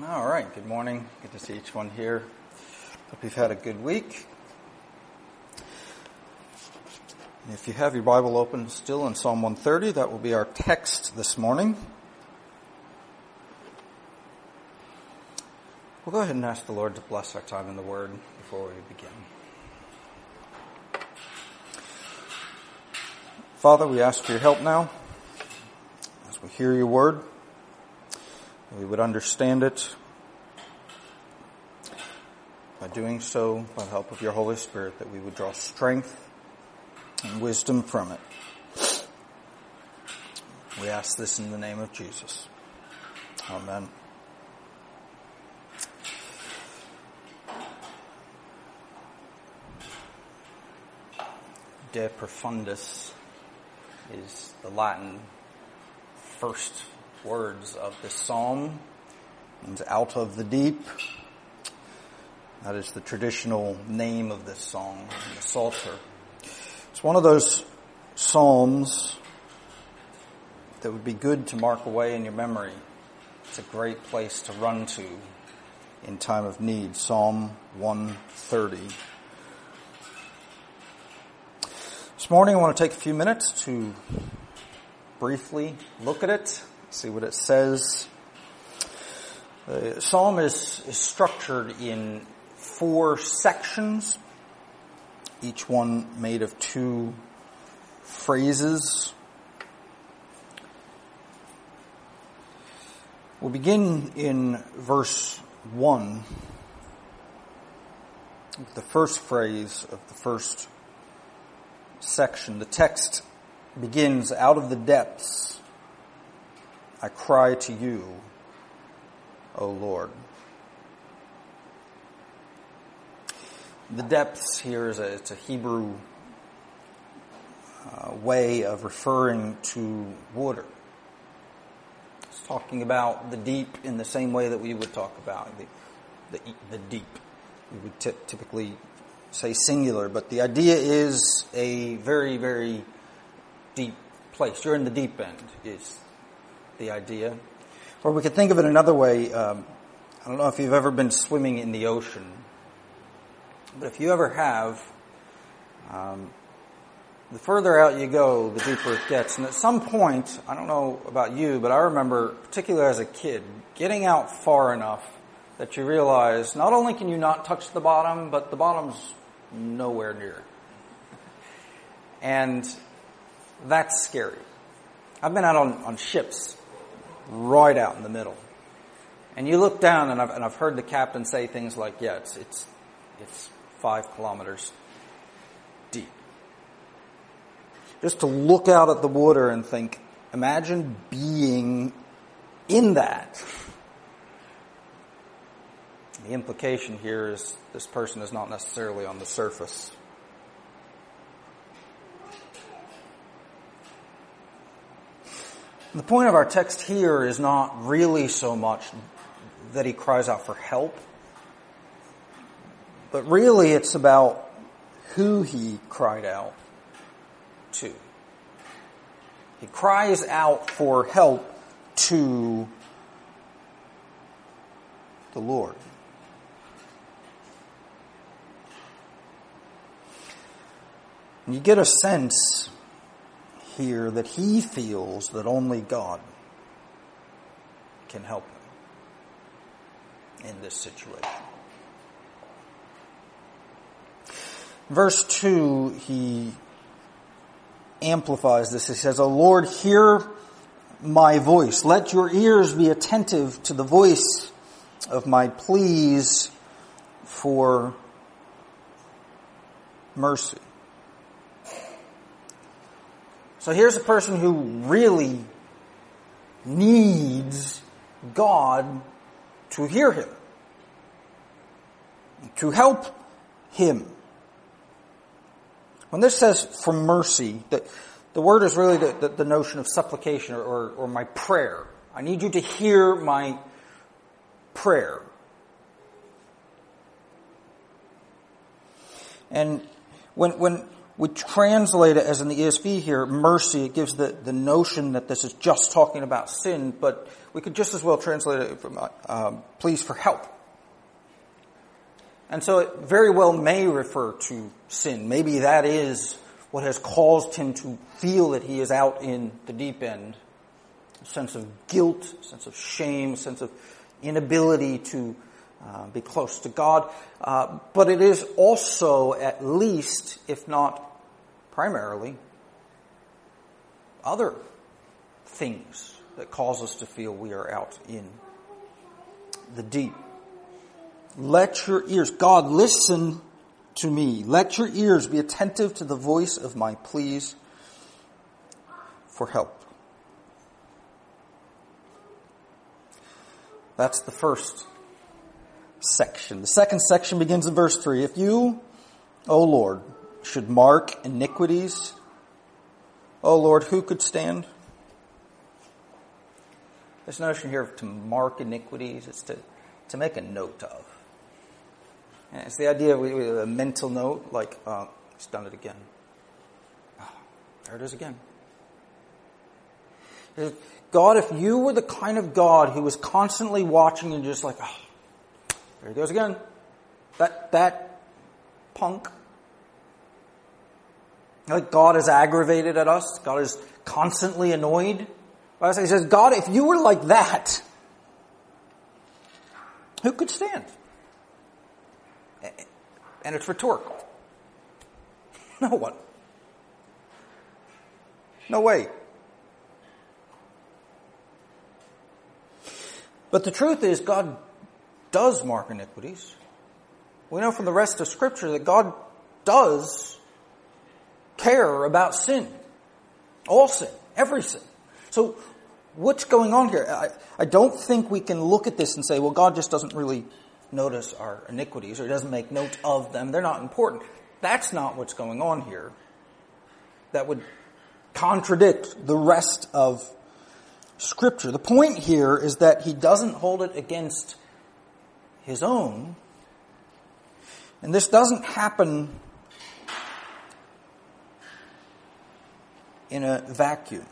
All right, good morning. Good to see each one here. Hope you've had a good week. And if you have your Bible open still in Psalm 130, that will be our text this morning. We'll go ahead and ask the Lord to bless our time in the Word before we begin. Father, we ask for your help now as we hear your Word. We would understand it by doing so, by the help of your Holy Spirit, that we would draw strength and wisdom from it. We ask this in the name of Jesus. Amen. De profundis is the Latin first words of this psalm. It means out of the deep. That is the traditional name of this song, the Psalter. It's one of those psalms that would be good to mark away in your memory. It's a great place to run to in time of need. Psalm 130. This morning I want to take a few minutes to briefly look at it, see what it says. The psalm is structured in 4 sections, each one made of 2 phrases. We'll begin in verse 1, with the first phrase of the first section. The text begins, "Out of the depths I cry to you, O Lord." The depths here it's a Hebrew way of referring to water. It's talking about the deep in the same way that we would talk about the deep. We would typically say singular, but the idea is a very, very deep place. You're in the deep end is the idea. Or we could think of it another way. I don't know if you've ever been swimming in the ocean, but if you ever have, the further out you go, the deeper it gets. And at some point, I don't know about you, but I remember, particularly as a kid, getting out far enough that you realize not only can you not touch the bottom, but the bottom's nowhere near. And that's scary. I've been out on ships right out in the middle. And you look down, and I've heard the captain say things like, yeah, it's 5 kilometers deep. Just to look out at the water and think, imagine being in that. The implication here is this person is not necessarily on the surface. The point of our text here is not really so much that he cries out for help, but really it's about who he cried out to. He cries out for help to the Lord. And you get a sense here that he feels that only God can help him in this situation. Verse 2, he amplifies this. He says, "O Lord, hear my voice. Let your ears be attentive to the voice of my pleas for mercy." So here's a person who really needs God to hear him, to help him. When this says for mercy, the word is really the notion of supplication or my prayer. I need you to hear my prayer. And when We translate it as in the ESV here, mercy. It gives the notion that this is just talking about sin, but we could just as well translate it from pleas for help. And so it very well may refer to sin. Maybe that is what has caused him to feel that he is out in the deep end. A sense of guilt, a sense of shame, a sense of inability to be close to God. But it is also, at least, if not primarily, other things that cause us to feel we are out in the deep. Let your ears, God, listen to me. Let your ears be attentive to the voice of my pleas for help. That's the first section. The second section begins in verse 3. If you, O Lord, should mark iniquities, O Lord, who could stand? This notion here of to mark iniquities is to make a note of. And it's the idea of a mental note, like, he's done it again. Oh, there it is again. God, if you were the kind of God who was constantly watching and just like, oh, there he goes again. That punk. Like God is aggravated at us. God is constantly annoyed. He says, God, if you were like that, who could stand? And it's rhetorical. No one. No way. But the truth is, God does mark iniquities. We know from the rest of Scripture that God does care about sin. All sin. Every sin. So, what's going on here? I don't think we can look at this and say, well, God just doesn't really notice our iniquities, or he doesn't make note of them. They're not important. That's not what's going on here. That would contradict the rest of Scripture. The point here is that he doesn't hold it against his own. And this doesn't happen in a vacuum.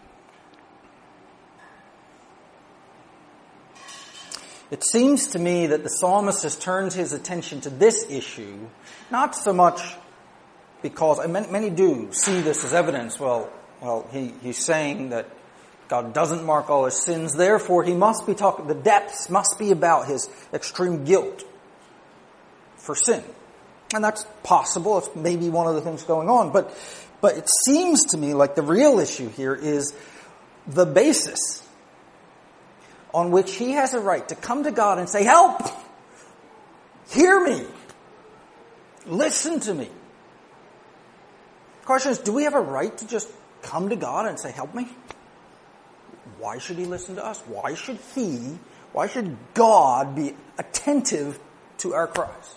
It seems to me that the psalmist has turned his attention to this issue, not so much because, and many do see this as evidence, he's saying that God doesn't mark all his sins, therefore he must be talking, the depths must be about his extreme guilt for sin. And that's possible, it's maybe one of the things going on, but it seems to me like the real issue here is the basis on which he has a right to come to God and say, help! Hear me! Listen to me! The question is, do we have a right to just come to God and say, help me? Why should he listen to us? Why should God be attentive to our cries?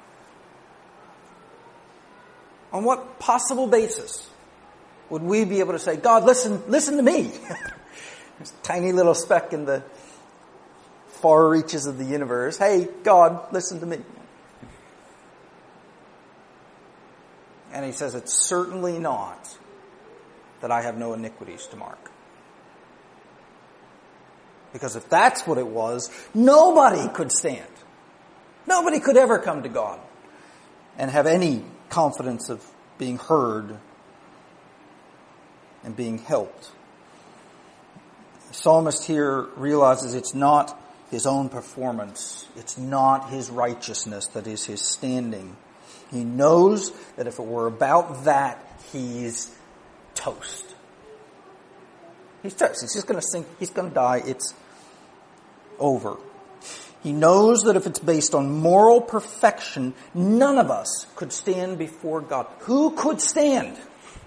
On what possible basis would we be able to say, God, listen to me? This tiny little speck in the far reaches of the universe. Hey, God, listen to me. And he says, it's certainly not that I have no iniquities to mark. Because if that's what it was, nobody could stand. Nobody could ever come to God and have any confidence of being heard and being helped. The psalmist here realizes it's not his own performance. It's not his righteousness that is his standing. He knows that if it were about that, he's toast. He's toast. He's just going to sink. He's going to die. It's over. He knows that if it's based on moral perfection, none of us could stand before God. Who could stand?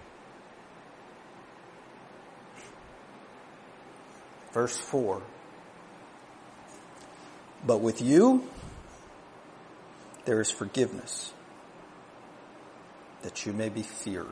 Verse 4. But with you, there is forgiveness, that you may be feared.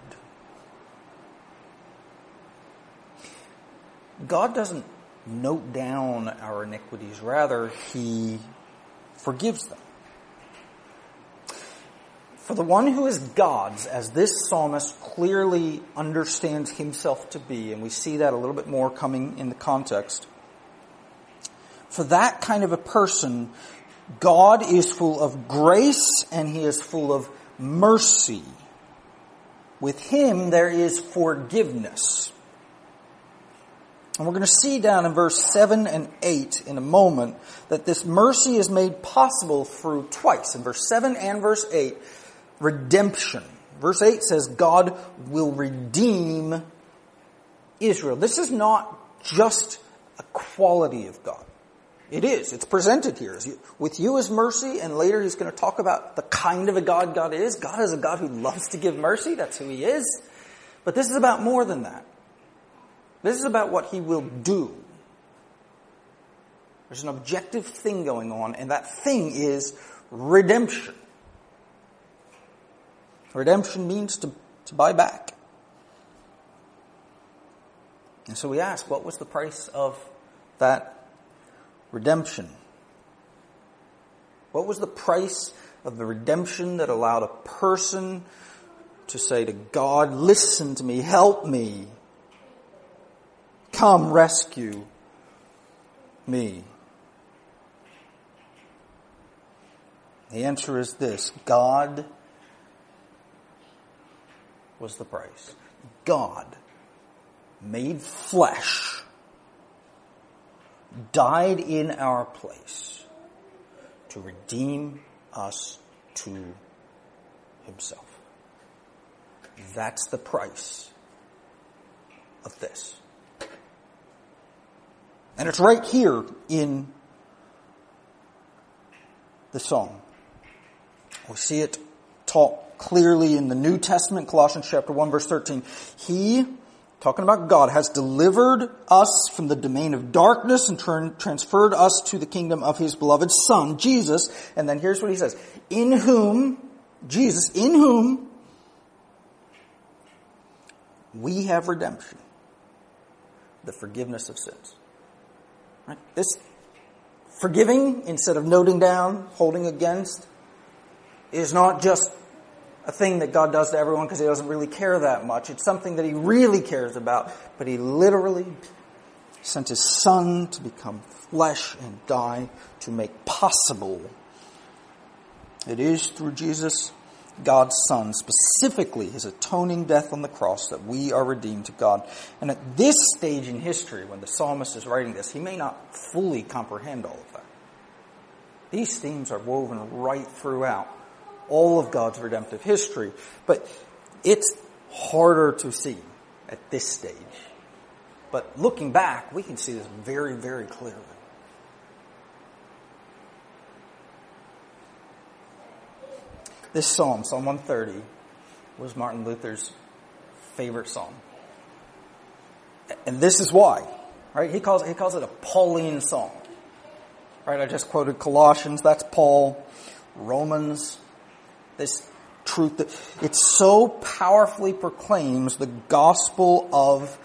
God doesn't note down our iniquities. Rather, he forgives them. For the one who is God's, as this psalmist clearly understands himself to be, and we see that a little bit more coming in the context, for that kind of a person, God is full of grace and he is full of mercy. With him there is forgiveness. And we're going to see down in verse 7 and 8 in a moment that this mercy is made possible through twice. In verse 7 and verse 8, redemption. Verse 8 says God will redeem Israel. This is not just a quality of God. It is. It's presented here. With you is mercy, and later he's going to talk about the kind of a God God is. God is a God who loves to give mercy. That's who he is. But this is about more than that. This is about what he will do. There's an objective thing going on, and that thing is redemption. Redemption means to buy back. And so we ask, what was the price of that redemption? What was the price of the redemption that allowed a person to say to God, listen to me, help me, come rescue me? The answer is this: God was the price. God made flesh, died in our place to redeem us to himself. That's the price of this. And it's right here in the psalm. We see it taught clearly in the New Testament, Colossians chapter 1, verse 13. He, talking about God, has delivered us from the domain of darkness and transferred us to the kingdom of his beloved Son, Jesus. And then here's what he says: in whom, Jesus, in whom we have redemption, the forgiveness of sins. Right? This forgiving, instead of noting down, holding against, is not just a thing that God does to everyone because he doesn't really care that much. It's something that he really cares about, but he literally sent his Son to become flesh and die to make possible. It is through Jesus, God's Son, specifically his atoning death on the cross, that we are redeemed to God. And at this stage in history, when the psalmist is writing this, he may not fully comprehend all of that. These themes are woven right throughout all of God's redemptive history, but it's harder to see at this stage. But looking back, we can see this very, very clearly. This psalm, Psalm 130, was Martin Luther's favorite psalm. And this is why, right? He calls it a Pauline psalm. Right? I just quoted Colossians, that's Paul. Romans, this truth that it so powerfully proclaims the gospel of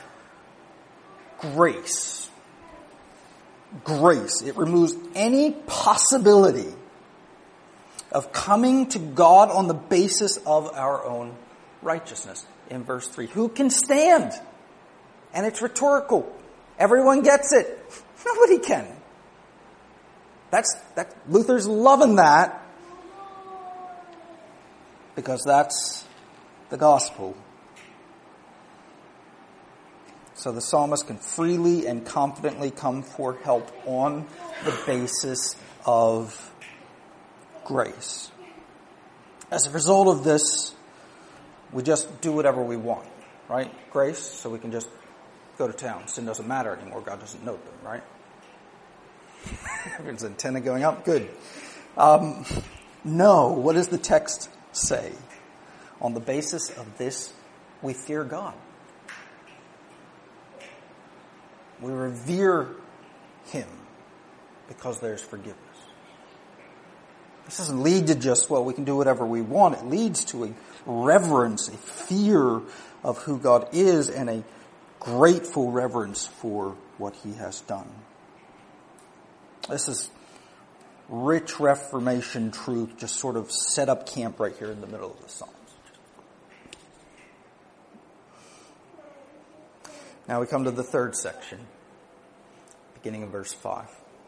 grace. Grace. It removes any possibility of coming to God on the basis of our own righteousness. In verse 3, who can stand? And it's rhetorical. Everyone gets it. Nobody can. Luther's loving that, because that's the gospel. So the psalmist can freely and confidently come for help on the basis of grace. As a result of this, we just do whatever we want, right? Grace, so we can just go to town. Sin doesn't matter anymore. God doesn't note them, right? Everyone's antenna going up. Good. No, what does the text say? On the basis of this, we fear God. We revere him because there's forgiveness. This doesn't lead to just, well, we can do whatever we want. It leads to a reverence, a fear of who God is, and a grateful reverence for what he has done. This is rich Reformation truth just sort of set up camp right here in the middle of the Psalms. Now we come to the third section, beginning in verse 5.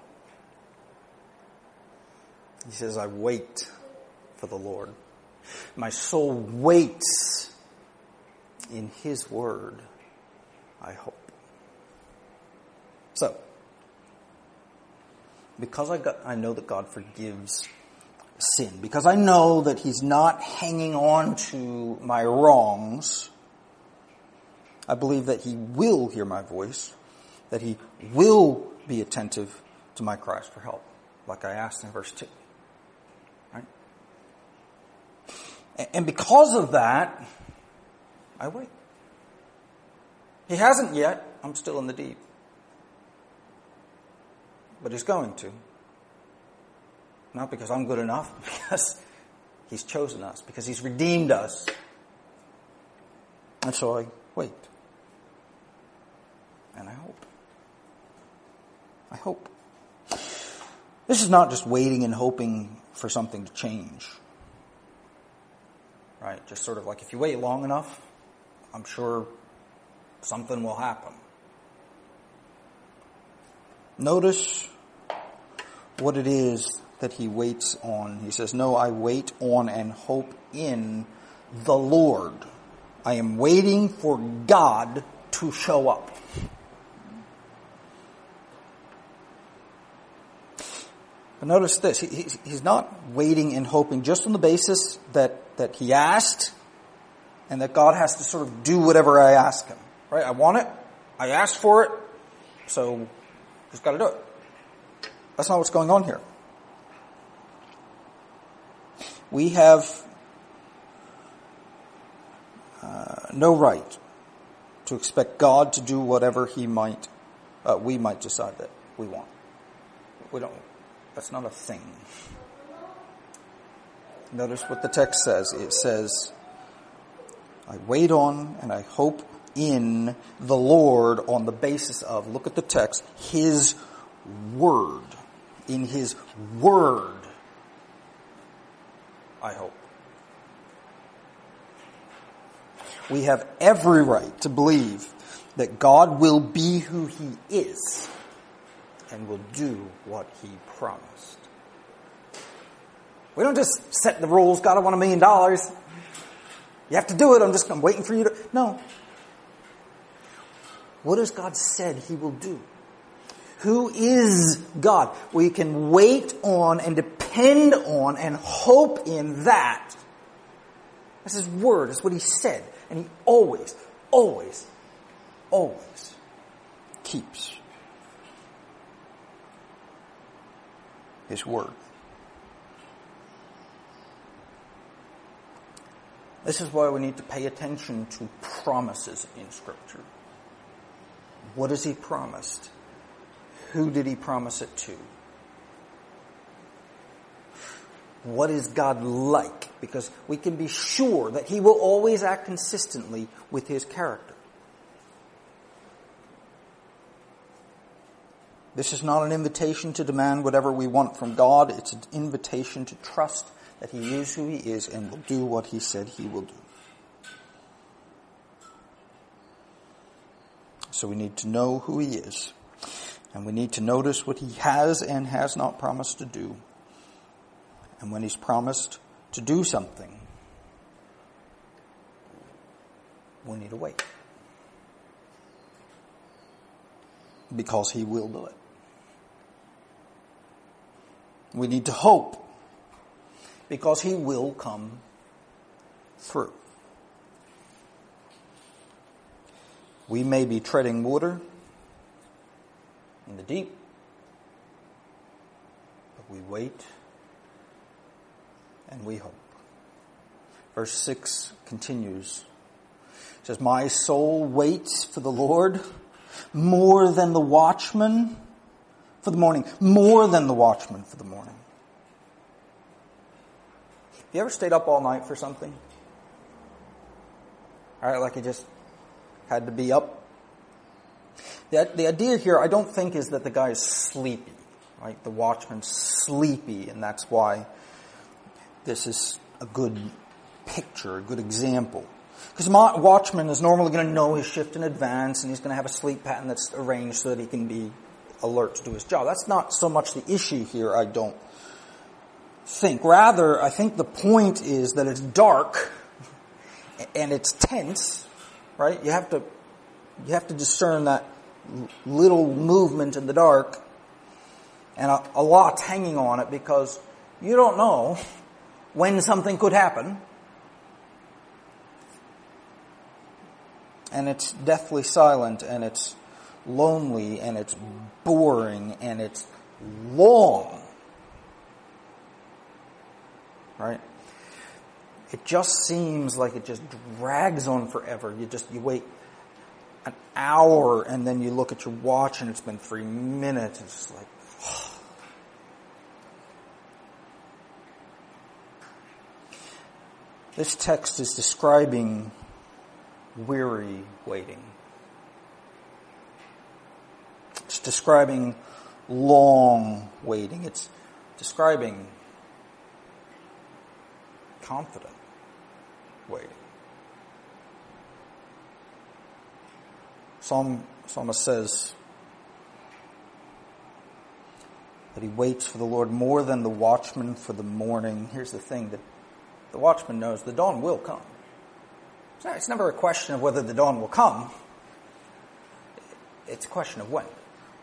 He says, I wait for the Lord. My soul waits in His word, I hope. So, because I know that God forgives sin, because I know that He's not hanging on to my wrongs, I believe that He will hear my voice, that He will be attentive to my cries for help, like I asked in verse 2. Right? And because of that, I wait. He hasn't yet. I'm still in the deep. But He's going to. Not because I'm good enough, because He's chosen us, because He's redeemed us. And so I wait. And I hope. I hope. This is not just waiting and hoping for something to change. Right? Just sort of like if you wait long enough, I'm sure something will happen. Notice what it is that he waits on. He says, no, I wait on and hope in the Lord. I am waiting for God to show up. But notice this, he's not waiting and hoping just on the basis that he asked and that God has to sort of do whatever I ask him. Right? I want it, I asked for it, so he's got to do it. That's not what's going on here. We have no right to expect God to do whatever we might decide that we want. We don't. That's not a thing. Notice what the text says. It says, I wait on and I hope in the Lord on the basis of, look at the text, His word. In His word, I hope. We have every right to believe that God will be who He is and will do what He promised. We don't just set the rules, God, I want $1 million. You have to do it, I'm waiting for you to... No. What has God said He will do? Who is God? We can wait on and depend on and hope in that. That's His word. That's what He said. And He always, always, always keeps His word. This is why we need to pay attention to promises in Scripture. What has He promised? Who did He promise it to? What is God like? Because we can be sure that He will always act consistently with His character. This is not an invitation to demand whatever we want from God. It's an invitation to trust that He is who He is and will do what He said He will do. So we need to know who He is. And we need to notice what He has and has not promised to do. And when He's promised to do something, we need to wait. Because He will do it. We need to hope. Because He will come through. We may be treading water in the deep, but we wait and we hope. Verse 6 continues. It says, my soul waits for the Lord more than the watchman for the morning. More than the watchman for the morning. Have you ever stayed up all night for something? All right, like you just had to be up. The idea here, I don't think, is that the guy is sleepy. right? The watchman's sleepy, and that's why this is a good picture, a good example. Because a watchman is normally going to know his shift in advance, and he's going to have a sleep pattern that's arranged so that he can be alert to do his job. That's not so much the issue here, I don't think. Rather, I think the point is that it's dark and it's tense, right? You have to discern that little movement in the dark, and a lot's hanging on it because you don't know when something could happen. And it's deathly silent, and it's lonely, and it's boring, and it's long. Right? It just seems like it just drags on forever. You wait an hour, and then you look at your watch, and it's been 3 minutes. It's like, this text is describing weary waiting. It's describing long waiting. It's describing confident waiting. Psalmist says that he waits for the Lord more than the watchman for the morning. Here's the thing, that the watchman knows the dawn will come. It's never a question of whether the dawn will come. It's a question of when.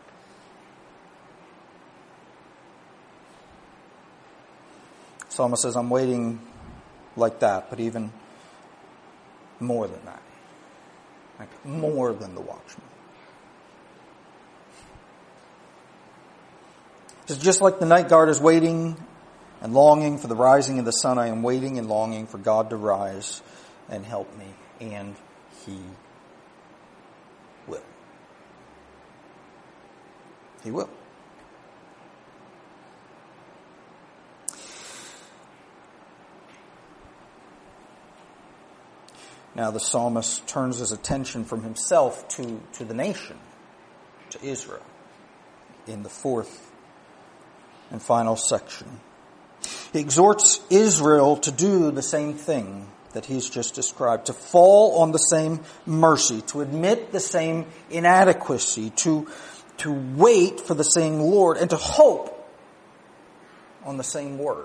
Psalmist says, I'm waiting like that, but even more than that. Like more than the watchman. Just like the night guard is waiting and longing for the rising of the sun, I am waiting and longing for God to rise and help me, and He will. He will. Now the psalmist turns his attention from himself to the nation, to Israel, in the fourth and final section. He exhorts Israel to do the same thing that he's just described, to fall on the same mercy, to admit the same inadequacy, to wait for the same Lord, and to hope on the same word.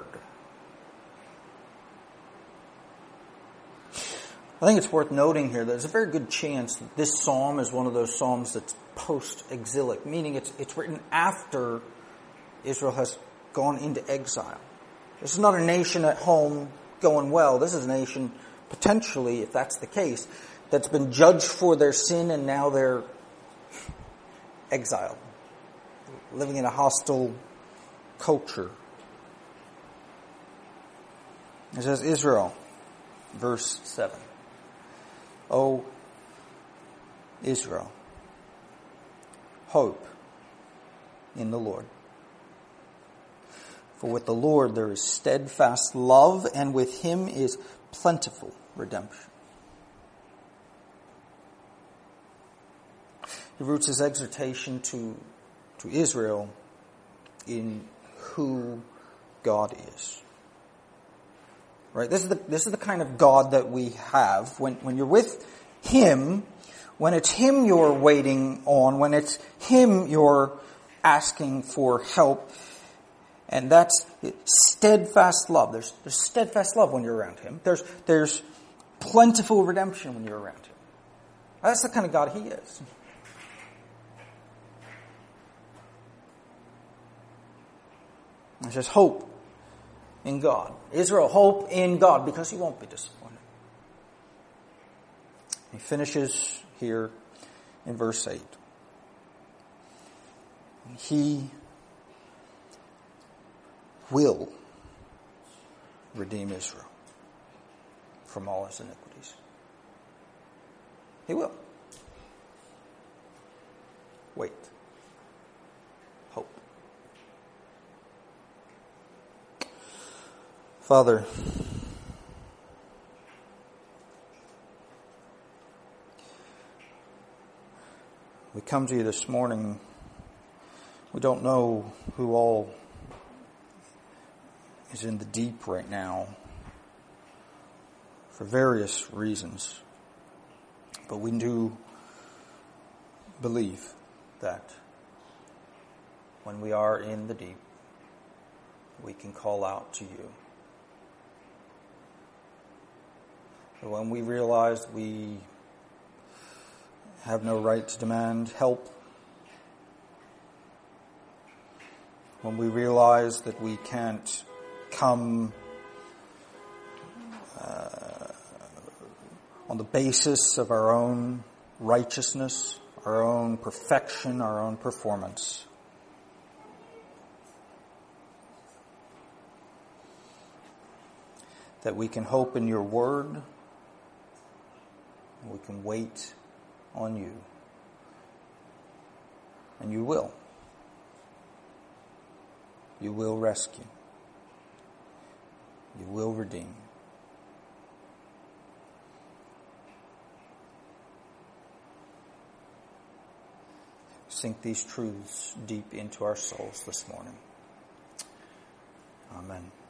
I think it's worth noting here that there's a very good chance that this psalm is one of those psalms that's post-exilic, meaning it's written after Israel has gone into exile. This is not a nation at home going well. This is a nation, potentially, if that's the case, that's been judged for their sin and now they're exiled, living in a hostile culture. It says, Israel, verse 7. O Israel, hope in the Lord. For with the Lord there is steadfast love, and with Him is plentiful redemption. He roots his exhortation to Israel in who God is. Right? This is the kind of God that we have. When you're with Him, when it's Him you're waiting on, when it's Him you're asking for help, and that's steadfast love. There's steadfast love when you're around Him. There's plentiful redemption when you're around Him. That's the kind of God He is. It says hope in God. Israel, hope in God, because you won't be disappointed. He finishes here in verse 8. He will redeem Israel from all his iniquities. He will. Wait. Hope. Father, we come to you this morning We don't know who all is in the deep right now for various reasons, but we do believe that when we are in the deep, we can call out to you. But when we realize we have no right to demand help, when we realize that we can't come on the basis of our own righteousness, our own perfection, our own performance, that we can hope in your word, and we can wait on you, and you will. You will rescue. You will redeem. Sink these truths deep into our souls this morning. Amen.